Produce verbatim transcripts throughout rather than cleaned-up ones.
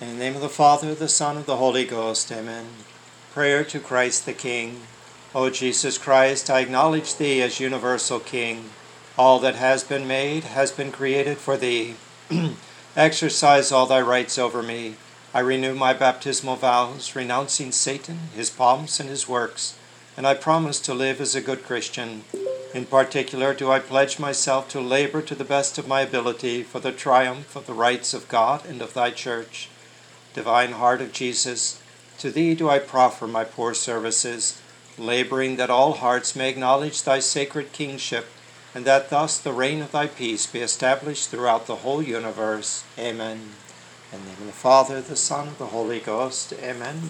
In the name of the Father, the Son, and the Holy Ghost. Amen. Prayer to Christ the King. O Jesus Christ, I acknowledge Thee as universal King. All that has been made has been created for Thee. Exercise all Thy rights over me. I renew my baptismal vows, renouncing Satan, his pomps, and his works, and I promise to live as a good Christian. In particular, do I pledge myself to labor to the best of my ability for the triumph of the rights of God and of Thy Church. Divine Heart of Jesus, to Thee do I proffer my poor services, laboring that all hearts may acknowledge Thy sacred kingship, and that thus the reign of Thy peace be established throughout the whole universe. Amen. In the name of the Father, the Son, and the Holy Ghost. Amen.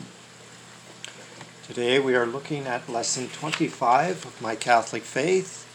Today we are looking at Lesson twenty-five of My Catholic Faith.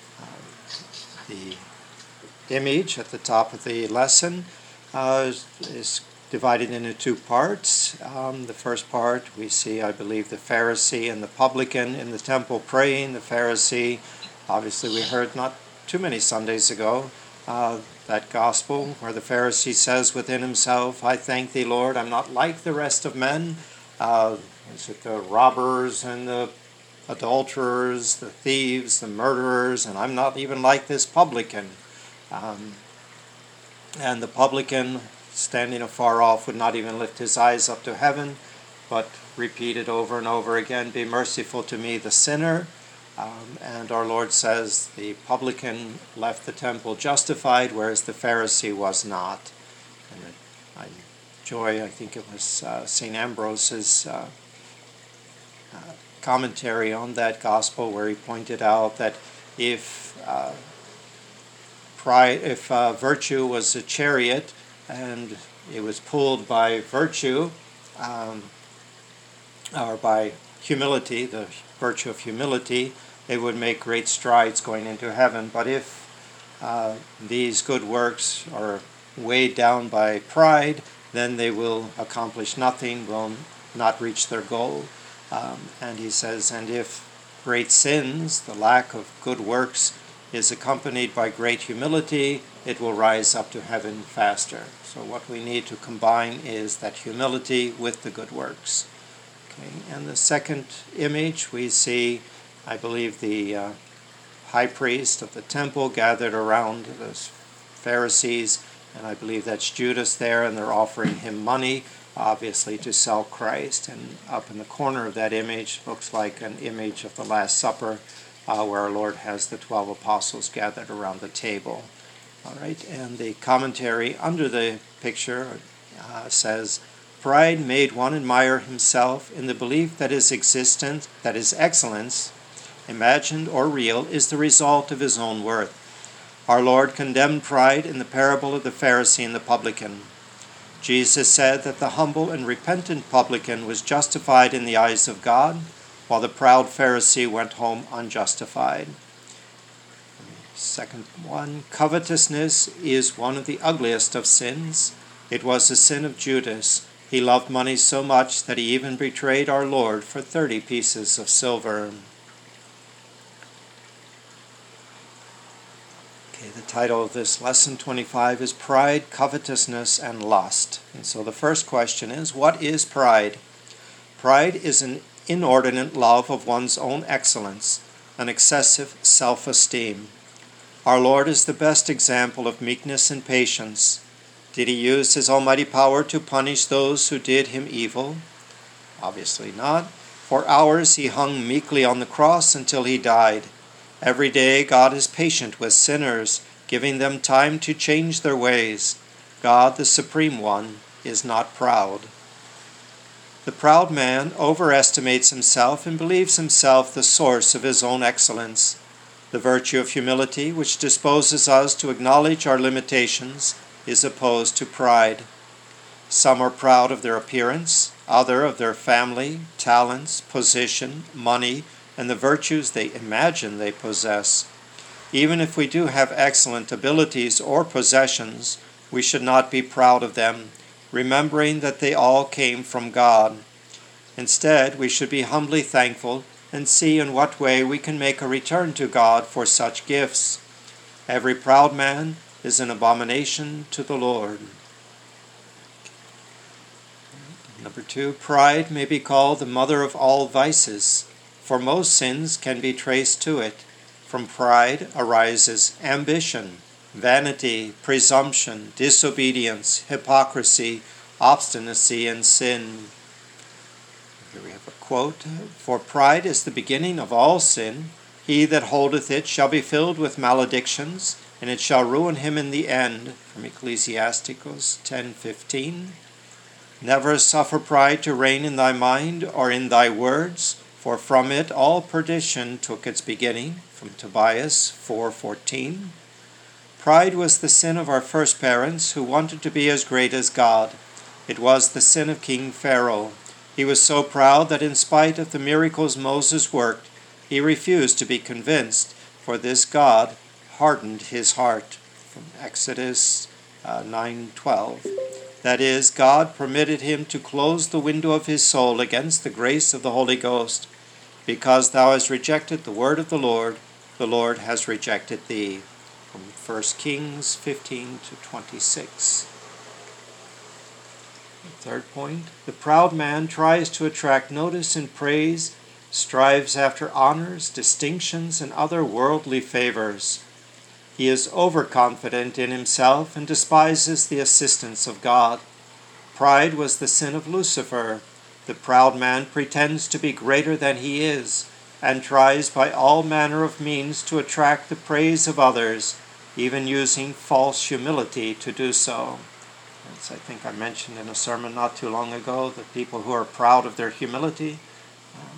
Uh, the image at the top of the lesson uh, is divided into two parts. Um, the first part, we see, I believe, the Pharisee and the publican in the temple praying. The Pharisee, obviously we heard not too many Sundays ago, uh, that gospel where the Pharisee says within himself, I thank Thee, Lord, I'm not like the rest of men. Uh, is it the robbers and the adulterers, the thieves, the murderers, and I'm not even like this publican. Um, and the publican, standing afar off, would not even lift his eyes up to heaven, but repeated over and over again, be merciful to me, the sinner. Um, and our Lord says the publican left the temple justified, whereas the Pharisee was not. And I enjoy, I think it was uh, Saint Ambrose's uh, uh, commentary on that gospel, where he pointed out that if uh, pride, if uh, virtue was a chariot, and it was pulled by virtue, um, or by humility, the virtue of humility, it would make great strides going into heaven. But if uh, these good works are weighed down by pride, then they will accomplish nothing, will not reach their goal. Um, and he says, and if great sins, the lack of good works, is accompanied by great humility, it will rise up to heaven faster. So what we need to combine is that humility with the good works. Okay. And the second image, we see, I believe, the uh, high priest of the temple gathered around the Pharisees, and I believe that's Judas there, and they're offering him money, obviously, to sell Christ. And up in the corner of that image looks like an image of the Last Supper, Uh, where our Lord has the twelve apostles gathered around the table. All right, and the commentary under the picture uh, says, pride made one admire himself in the belief that his existence, that his excellence, imagined or real, is the result of his own worth. Our Lord condemned pride in the parable of the Pharisee and the publican. Jesus said that the humble and repentant publican was justified in the eyes of God, while the proud Pharisee went home unjustified. Second one, covetousness is one of the ugliest of sins. It was the sin of Judas. He loved money so much that he even betrayed our Lord for thirty pieces of silver. Okay, the title of this lesson twenty-five is Pride, Covetousness, and Lust. And so the first question is, what is pride? Pride is an inordinate love of one's own excellence, an excessive self-esteem. Our Lord is the best example of meekness and patience. Did he use his almighty power to punish those who did him evil? Obviously not. For hours he hung meekly on the cross until he died. Every day God is patient with sinners, giving them time to change their ways. God, the Supreme One, is not proud. The proud man overestimates himself and believes himself the source of his own excellence. The virtue of humility, which disposes us to acknowledge our limitations, is opposed to pride. Some are proud of their appearance, others of their family, talents, position, money, and the virtues they imagine they possess. Even if we do have excellent abilities or possessions, we should not be proud of them, remembering that they all came from God. Instead, we should be humbly thankful and see in what way we can make a return to God for such gifts. Every proud man is an abomination to the Lord. Number two, pride may be called the mother of all vices, for most sins can be traced to it. From pride arises ambition, vanity, presumption, disobedience, hypocrisy, obstinacy, and sin. Here we have a quote, "For pride is the beginning of all sin. He that holdeth it shall be filled with maledictions, and it shall ruin him in the end." From Ecclesiasticus ten fifteen. "Never suffer pride to reign in thy mind or in thy words, for from it all perdition took its beginning." From Tobias four fourteen. Pride was the sin of our first parents, who wanted to be as great as God. It was the sin of King Pharaoh. He was so proud that in spite of the miracles Moses worked, he refused to be convinced, for this God hardened his heart. From Exodus uh, nine twelve. That is, God permitted him to close the window of his soul against the grace of the Holy Ghost. "Because thou hast rejected the word of the Lord, the Lord has rejected thee." From First Kings fifteen to twenty-six. The third point, the proud man tries to attract notice and praise, strives after honors, distinctions, and other worldly favors. He is overconfident in himself and despises the assistance of God. Pride was the sin of Lucifer. The proud man pretends to be greater than he is, and tries by all manner of means to attract the praise of others, even using false humility to do so. As I think I mentioned in a sermon not too long ago, the people who are proud of their humility. Um,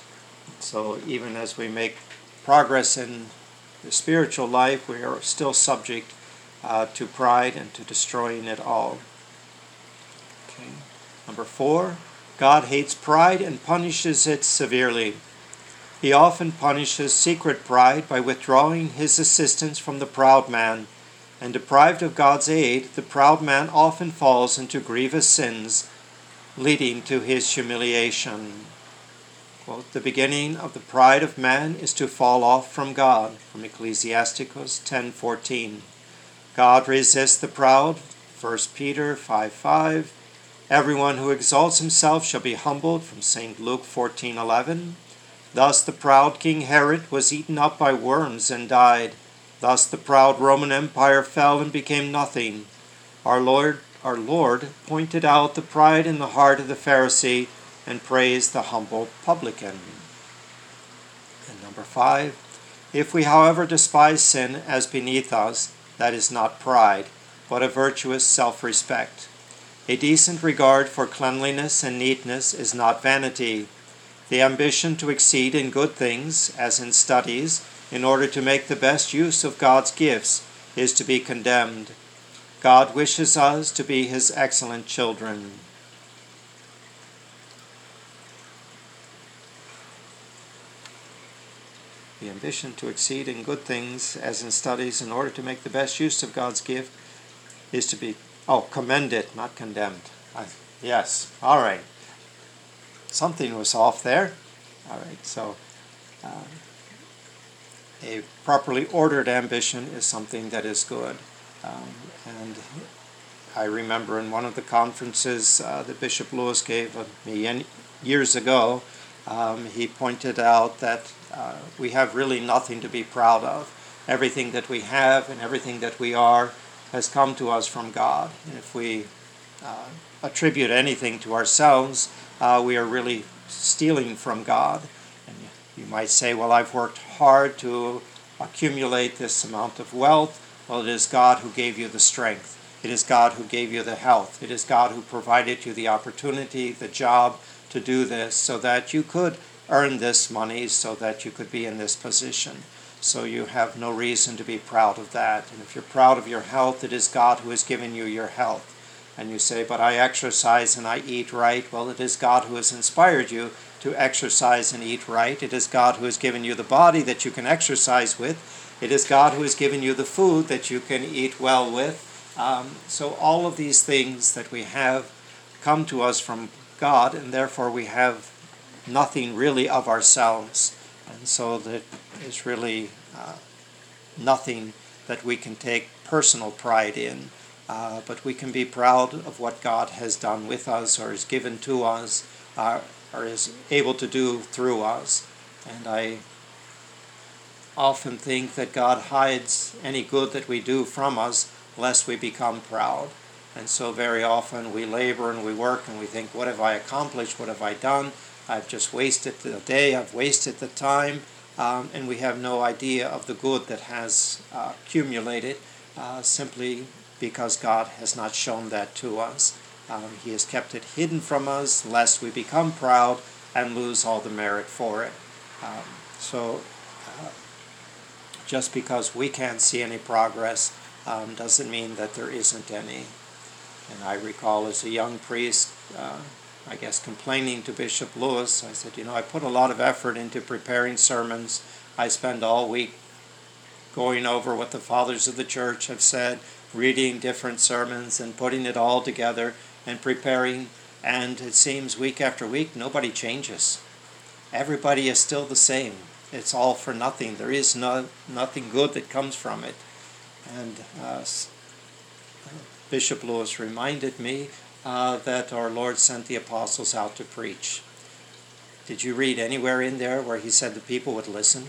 so even as we make progress in the spiritual life, we are still subject uh, to pride and to destroying it all. Okay. Number four, God hates pride and punishes it severely. He often punishes secret pride by withdrawing his assistance from the proud man, and deprived of God's aid, the proud man often falls into grievous sins, leading to his humiliation. Quote, "The beginning of the pride of man is to fall off from God," from Ecclesiasticus ten fourteen. God resists the proud, First Peter five five. "Everyone who exalts himself shall be humbled," from Saint Luke fourteen eleven. Thus the proud King Herod was eaten up by worms and died. Thus the proud Roman Empire fell and became nothing. Our Lord, our Lord pointed out the pride in the heart of the Pharisee and praised the humble publican. And number five, if we, however, despise sin as beneath us, that is not pride, but a virtuous self-respect. A decent regard for cleanliness and neatness is not vanity. The ambition to exceed in good things, as in studies, in order to make the best use of God's gifts, is to be condemned. God wishes us to be his excellent children. The ambition to exceed in good things, as in studies, in order to make the best use of God's gift, is to be, oh, commended, not condemned. I, yes, all right. Something was off there. All right, so uh, a properly ordered ambition is something that is good. Um, and I remember in one of the conferences uh, that Bishop Lewis gave me years ago, um, he pointed out that uh, we have really nothing to be proud of. Everything that we have and everything that we are has come to us from God. And if we uh, attribute anything to ourselves, uh, we are really stealing from God. And you might say, well, I've worked hard to accumulate this amount of wealth. Well, it is God who gave you the strength. It is God who gave you the health. It is God who provided you the opportunity, the job to do this so that you could earn this money, so that you could be in this position. So you have no reason to be proud of that. And if you're proud of your health, it is God who has given you your health. And you say, but I exercise and I eat right. Well, it is God who has inspired you to exercise and eat right. It is God who has given you the body that you can exercise with. It is God who has given you the food that you can eat well with. Um, so all of these things that we have come to us from God, and therefore we have nothing really of ourselves. And so that is really uh, nothing that we can take personal pride in. uh, but we can be proud of what God has done with us, or has given to us, uh, or is able to do through us. And I often think that God hides any good that we do from us lest we become proud. And so very often we labor and we work and we think, what have I accomplished? What have I done? I've just wasted the day, I've wasted the time, um, and we have no idea of the good that has uh, accumulated uh, simply because God has not shown that to us. Um, he has kept it hidden from us lest we become proud and lose all the merit for it. Um, so uh, just because we can't see any progress um, doesn't mean that there isn't any. And I recall as a young priest, uh, I guess, complaining to Bishop Lewis, I said, you know, I put a lot of effort into preparing sermons. I spend all week going over what the fathers of the church have said, reading different sermons and putting it all together and preparing. And it seems week after week, nobody changes. Everybody is still the same. It's all for nothing. There is no nothing good that comes from it. And uh, Bishop Lewis reminded me uh, that our Lord sent the apostles out to preach. Did you read anywhere in there where he said the people would listen?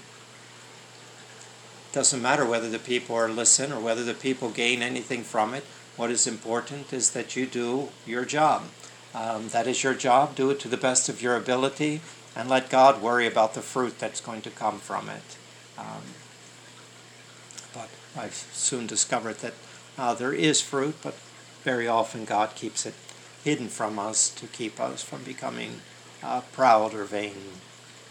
It doesn't matter whether the people are listen or whether the people gain anything from it. What is important is that you do your job. Um, that is your job. Do it to the best of your ability and let God worry about the fruit that's going to come from it. Um, but I've soon discovered that Uh, there is fruit, but very often God keeps it hidden from us to keep us from becoming uh, proud or vain.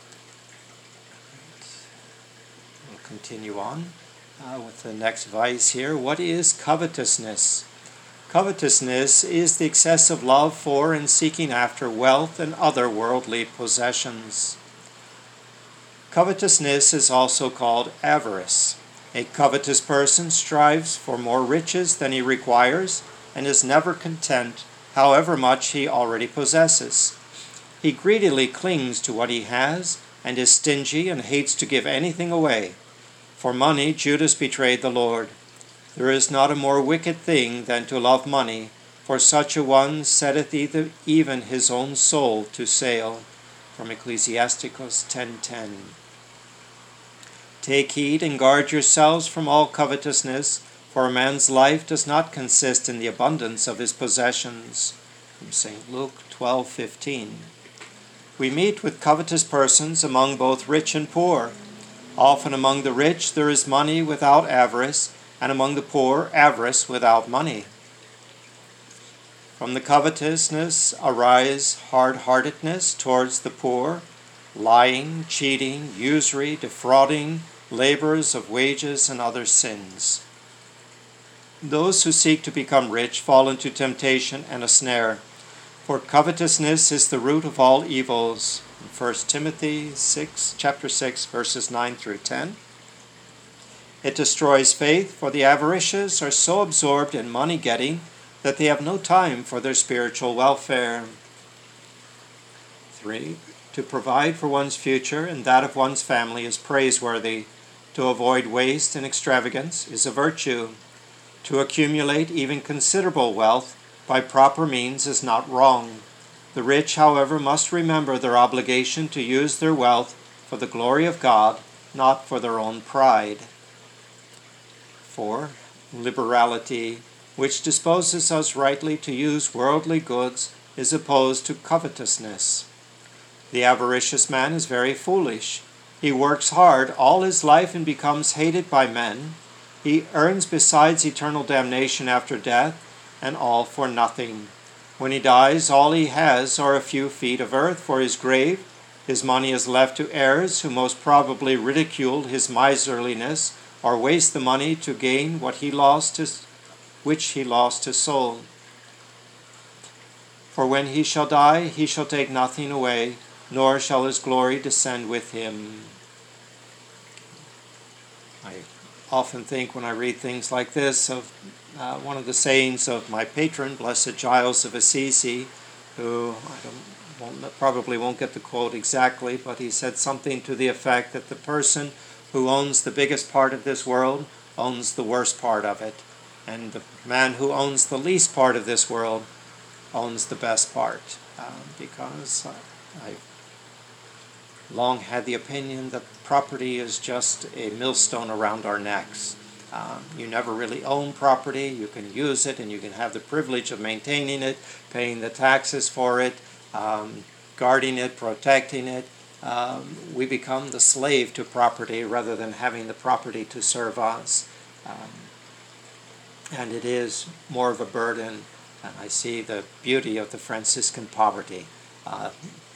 We'll continue on uh, with the next vice here. What is covetousness? Covetousness is the excessive love for and seeking after wealth and other worldly possessions. Covetousness is also called avarice. A covetous person strives for more riches than he requires and is never content, however much he already possesses. He greedily clings to what he has and is stingy and hates to give anything away. For money, Judas betrayed the Lord. There is not a more wicked thing than to love money, for such a one setteth either, even his own soul to sale. From Ecclesiasticus ten ten. Take heed and guard yourselves from all covetousness, for a man's life does not consist in the abundance of his possessions. From Saint Luke twelve fifteen. We meet with covetous persons among both rich and poor. Often among the rich there is money without avarice, and among the poor avarice without money. From the covetousness arise hard-heartedness towards the poor, lying, cheating, usury, defrauding, labors of wages, and other sins. Those who seek to become rich fall into temptation and a snare, for covetousness is the root of all evils. First Timothy six, chapter six, verses nine through ten. It destroys faith, for the avaricious are so absorbed in money-getting that they have no time for their spiritual welfare. Three. To provide for one's future and that of one's family is praiseworthy. To avoid waste and extravagance is a virtue. To accumulate even considerable wealth by proper means is not wrong. The rich, however, must remember their obligation to use their wealth for the glory of God, not for their own pride. Four. Liberality, which disposes us rightly to use worldly goods, is opposed to covetousness. The avaricious man is very foolish. He works hard all his life and becomes hated by men. He earns besides eternal damnation after death, and all for nothing. When he dies, all he has are a few feet of earth for his grave. His money is left to heirs who most probably ridiculed his miserliness or waste the money to gain what he lost his, which he lost his soul. For when he shall die, he shall take nothing away, nor shall his glory descend with him. I often think when I read things like this of uh, one of the sayings of my patron, Blessed Giles of Assisi, who I don't, won't, probably won't get the quote exactly, but he said something to the effect that the person who owns the biggest part of this world owns the worst part of it. And the man who owns the least part of this world owns the best part, uh, because I've long had the opinion that property is just a millstone around our necks. Um, you never really own property. You can use it and you can have the privilege of maintaining it, paying the taxes for it, um, guarding it, protecting it. Um, we become the slave to property rather than having the property to serve us. Um, and it is more of a burden. And I see the beauty of the Franciscan poverty. Uh,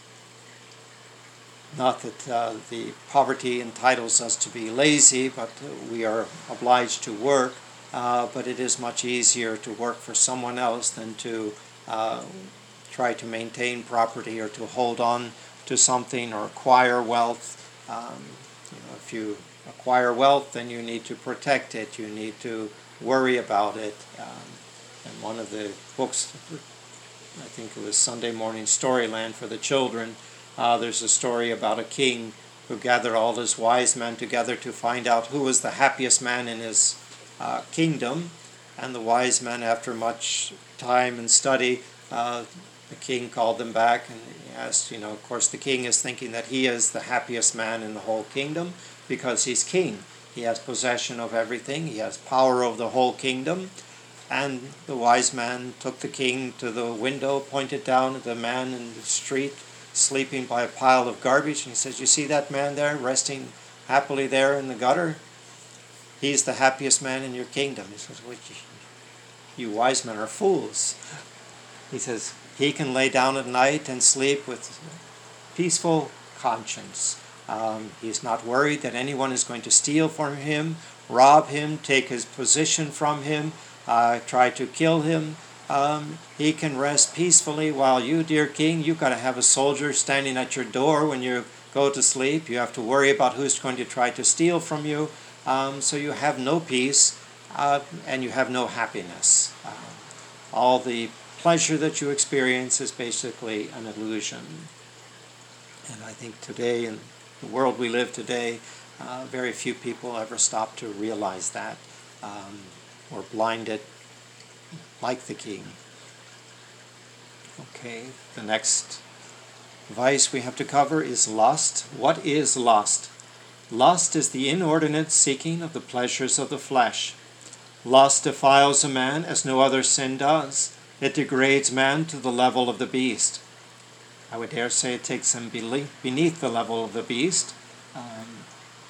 Not that uh, the poverty entitles us to be lazy, but we are obliged to work. Uh, but it is much easier to work for someone else than to uh, try to maintain property or to hold on to something or acquire wealth. Um, you know, if you acquire wealth, then you need to protect it. You need to worry about it. Um, and one of the books, I think it was Sunday Morning Storyland for the children, Uh, there's a story about a king who gathered all his wise men together to find out who was the happiest man in his uh, kingdom. And the wise men, after much time and study, uh, the king called them back and he asked, you know, of course the king is thinking that he is the happiest man in the whole kingdom because he's king. He has possession of everything. He has power over the whole kingdom. And the wise man took the king to the window, pointed down at the man in the street, sleeping by a pile of garbage, and he says, you see that man there resting happily there in the gutter? He's the happiest man in your kingdom. He says, well, you wise men are fools. He says, he can lay down at night and sleep with peaceful conscience. Um, he's not worried that anyone is going to steal from him, rob him, take his position from him, uh, try to kill him. Um, he can rest peacefully, while you, dear king, you've got to have a soldier standing at your door when you go to sleep. You have to worry about who's going to try to steal from you. Um, so you have no peace uh, and you have no happiness. Uh, all the pleasure that you experience is basically an illusion. And I think today, in the world we live today, uh, very few people ever stop to realize that. Um, we're blinded like the king. Okay, the next vice we have to cover is lust. What is lust? Lust is the inordinate seeking of the pleasures of the flesh. Lust defiles a man as no other sin does. It degrades man to the level of the beast. I would dare say it takes him beneath the level of the beast, um,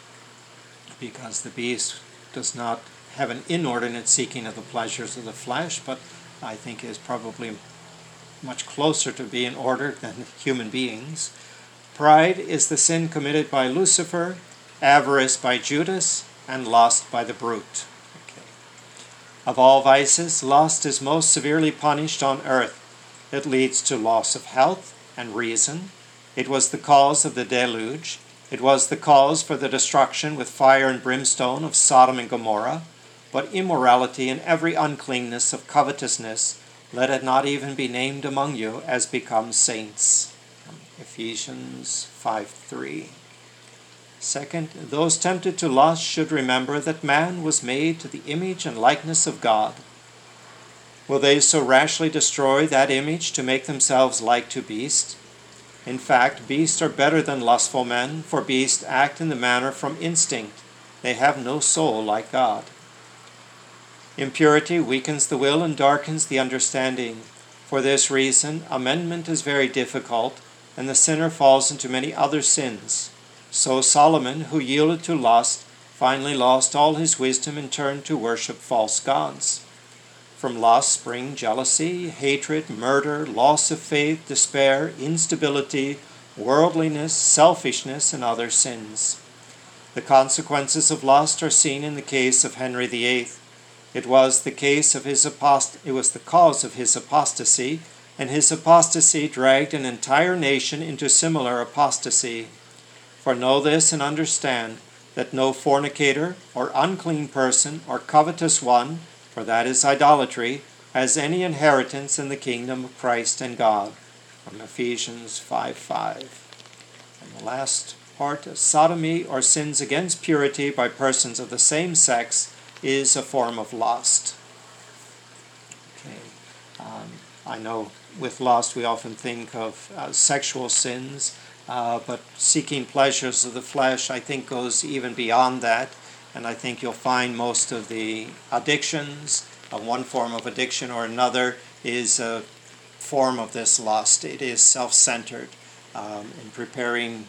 because the beast does not have an inordinate seeking of the pleasures of the flesh, but I think is probably much closer to being ordered than human beings. Pride is the sin committed by Lucifer, avarice by Judas, and lust by the brute. Okay. Of all vices, lust is most severely punished on earth. It leads to loss of health and reason. It was the cause of the deluge. It was the cause for the destruction with fire and brimstone of Sodom and Gomorrah. But immorality and every uncleanness of covetousness, let it not even be named among you as becomes saints. Ephesians five three. Second, those tempted to lust should remember that man was made to the image and likeness of God. Will they so rashly destroy that image to make themselves like to beasts? In fact, beasts are better than lustful men, for beasts act in the manner from instinct. They have no soul like God. Impurity weakens the will and darkens the understanding. For this reason, amendment is very difficult, and the sinner falls into many other sins. So Solomon, who yielded to lust, finally lost all his wisdom and turned to worship false gods. From lust spring jealousy, hatred, murder, loss of faith, despair, instability, worldliness, selfishness, and other sins. The consequences of lust are seen in the case of Henry the Eighth. It was the case of his apost- it was the cause of his apostasy, and his apostasy dragged an entire nation into similar apostasy. For know this and understand that no fornicator or unclean person or covetous one, for that is idolatry, has any inheritance in the kingdom of Christ and God. From Ephesians five five. And the last part, sodomy or sins against purity by persons of the same sex is a form of lust. Um, I know with lust we often think of uh, sexual sins, uh, but seeking pleasures of the flesh, I think, goes even beyond that. And I think you'll find most of the addictions, uh, one form of addiction or another, is a form of this lust. It is self-centered. Um, in preparing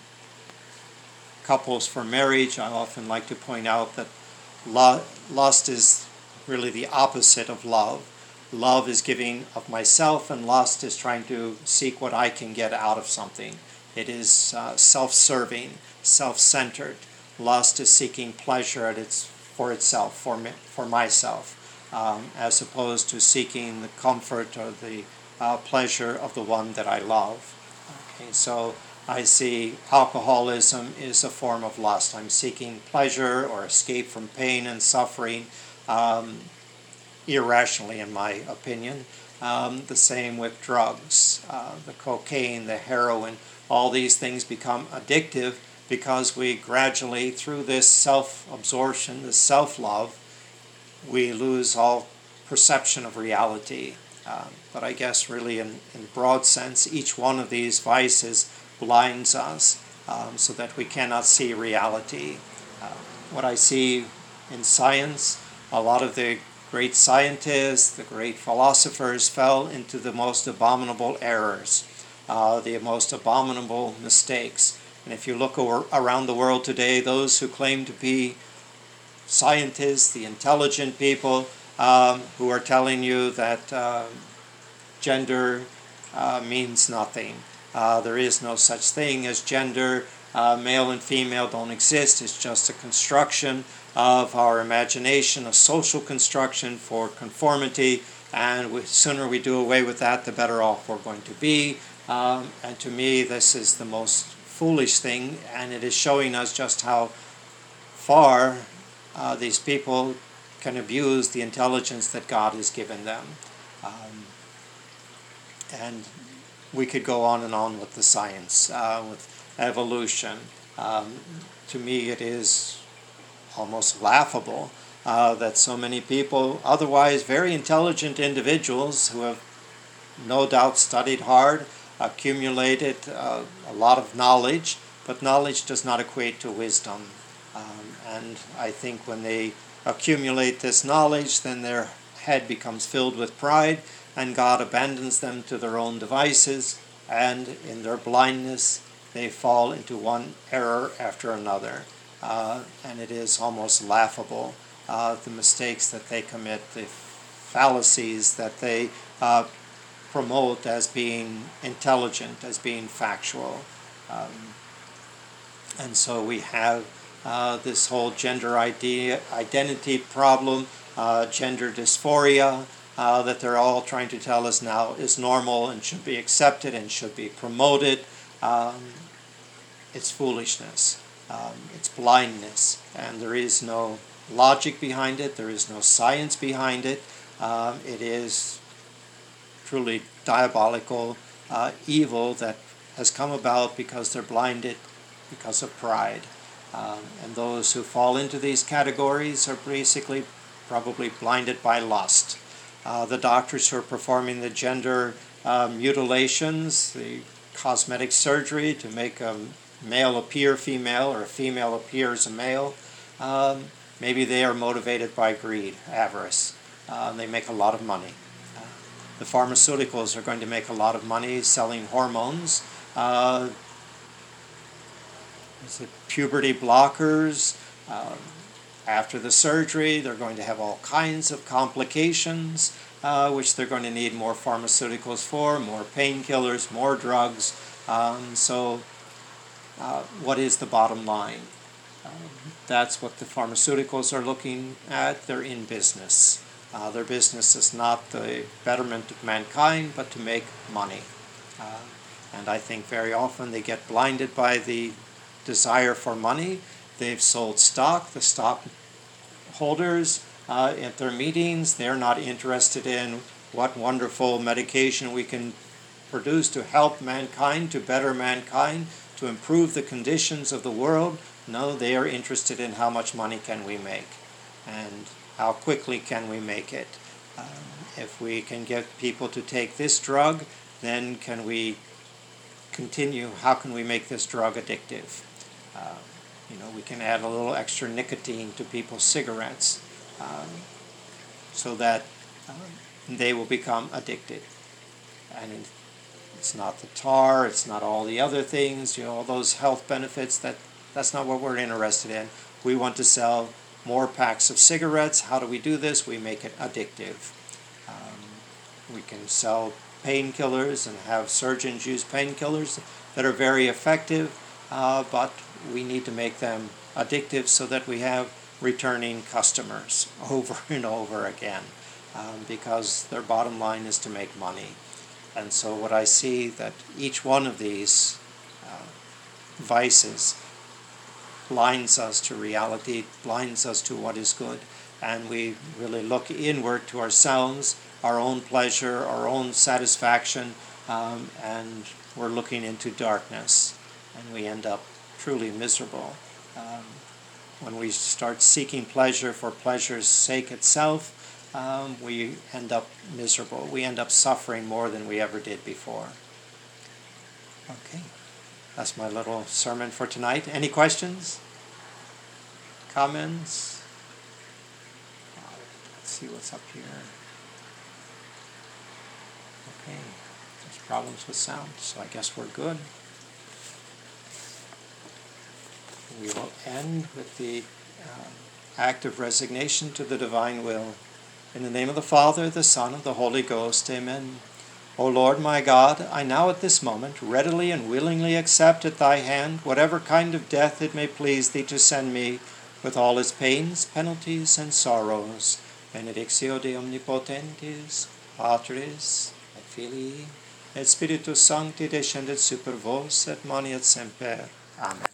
couples for marriage, I often like to point out that lo- lust is really the opposite of love. Love is giving of myself, and lust is trying to seek what I can get out of something. It is uh, self-serving, self-centered. Lust is seeking pleasure at its for itself, for me, for myself, um, as opposed to seeking the comfort or the uh, pleasure of the one that I love. Okay, so I see alcoholism is a form of lust. I'm seeking pleasure or escape from pain and suffering, um, irrationally, in my opinion. Um, the same with drugs, uh, the cocaine, the heroin. All these things become addictive because we gradually, through this self-absorption, this self-love, we lose all perception of reality. Uh, but I guess really in, in broad sense, each one of these vices blinds us um, so that we cannot see reality. Uh, what I see in science, a lot of the great scientists, the great philosophers fell into the most abominable errors, uh, the most abominable mistakes. And if you look over, around the world today, those who claim to be scientists, the intelligent people, um, who are telling you that uh, gender uh, means nothing. Uh, there is no such thing as gender. Uh, male and female don't exist. It's just a construction of our imagination, a social construction for conformity, and the sooner we do away with that, the better off we're going to be. Um, and to me, this is the most foolish thing, and it is showing us just how far uh, these people can abuse the intelligence that God has given them. Um, and we could go on and on with the science, uh, with evolution. Um, to me, it is almost laughable uh, that so many people, otherwise very intelligent individuals who have no doubt studied hard, accumulated uh, a lot of knowledge, but knowledge does not equate to wisdom. Um, and I think when they accumulate this knowledge, then their head becomes filled with pride, and God abandons them to their own devices, and in their blindness they fall into one error after another. Uh, and it is almost laughable, uh, the mistakes that they commit, the fallacies that they uh, promote as being intelligent, as being factual. Um, and so we have uh, this whole gender idea, identity problem, uh, gender dysphoria, uh, that they're all trying to tell us now is normal and should be accepted and should be promoted. Um, it's foolishness. Um, it's blindness, and there is no logic behind it. There is no science behind it. Um, it is truly diabolical uh, evil that has come about because they're blinded because of pride. Um, and those who fall into these categories are basically probably blinded by lust. Uh, the doctors who are performing the gender uh, mutilations, the cosmetic surgery to make a male appear female or a female appear as a male, um, maybe they are motivated by greed, avarice. Uh, they make a lot of money. Uh, the pharmaceuticals are going to make a lot of money selling hormones. Uh, is it puberty blockers? Uh, after the surgery, they're going to have all kinds of complications, uh, which they're going to need more pharmaceuticals for, more painkillers, more drugs. Um, so uh, what is the bottom line? Um, that's what the pharmaceuticals are looking at. They're in business. Uh, their business is not the betterment of mankind, but to make money. Uh, and I think very often they get blinded by the desire for money. They've sold stock. The stock holders uh, at their meetings, they're not interested in what wonderful medication we can produce to help mankind, to better mankind, to improve the conditions of the world. No, they are interested in how much money can we make and how quickly can we make it. Um, if we can get people to take this drug, then can we continue? How can we make this drug addictive? Uh, you know, we can add a little extra nicotine to people's cigarettes um, so that um, they will become addicted. And it's not the tar, it's not all the other things, you know, all those health benefits. That that's not what we're interested in. We want to sell more packs of cigarettes. How do we do this? We make it addictive. Um, we can sell painkillers and have surgeons use painkillers that are very effective, uh, but we need to make them addictive so that we have returning customers over and over again, um, because their bottom line is to make money. And so what I see that each one of these uh, vices blinds us to reality, blinds us to what is good, and we really look inward to ourselves, our own pleasure, our own satisfaction, um, and we're looking into darkness, and we end up truly miserable. Um, when we start seeking pleasure for pleasure's sake itself, um, we end up miserable. We end up suffering more than we ever did before. Okay, that's my little sermon for tonight. Any questions? Comments? Let's see what's up here. Okay, there's problems with sound, so I guess we're good. We will end with the uh, act of resignation to the divine will. In the name of the Father, the Son, and the Holy Ghost, amen. O Lord my God, I now at this moment readily and willingly accept at thy hand whatever kind of death it may please thee to send me, with all its pains, penalties, and sorrows. Benedictio de omnipotentis, Patris, et Filii, et Spiritus Sancti descendet super vos, et manet semper. Amen.